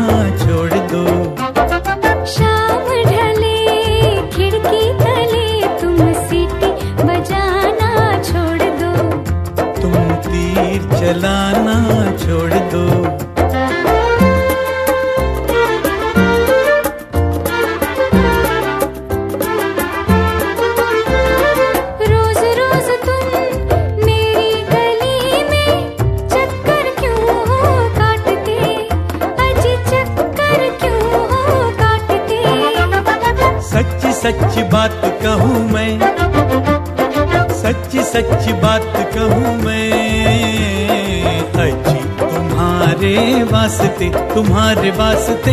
छोड़ दो। शाम ढले खिड़की तले तुम सीटी बजाना छोड़ दो। तुम तीर चलाना छोड़ दो। सच्ची बात कहूँ मैं, सच्ची बात कहूँ मैं, अजी तुम्हारे वास्ते, तुम्हारे वास्ते।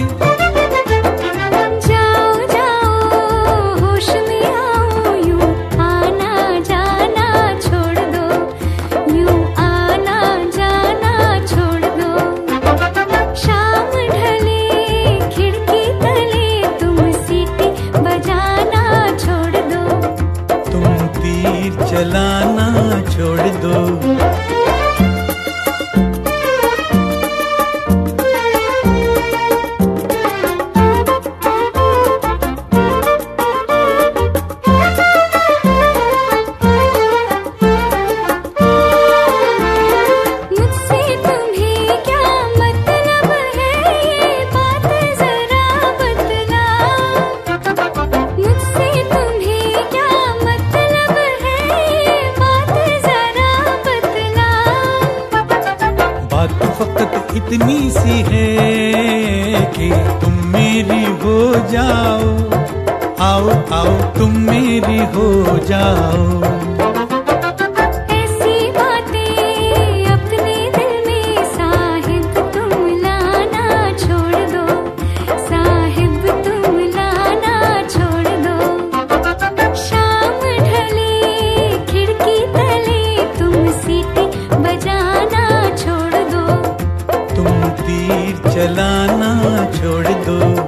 जाओ जाओ होश में आओ, यूं आना जाना छोड़ दो, यूं आना जाना छोड़ दो। शाम ढले खिड़की तले तुम सीटी बजाना छोड़ दो। तुम तीर चलाना छोड़ दो। इतनी सी है कि तुम मेरी हो जाओ, आओ आओ तुम मेरी हो जाओ। ऐसी बातें अपने दिल में साहिब तुम लाना छोड़ दो, साहिब तुम लाना छोड़ दो। शाम ढले खिड़की तले तुम सीटी बजाना छोड़ दो। तुम तीर चलाना छोड़ दो।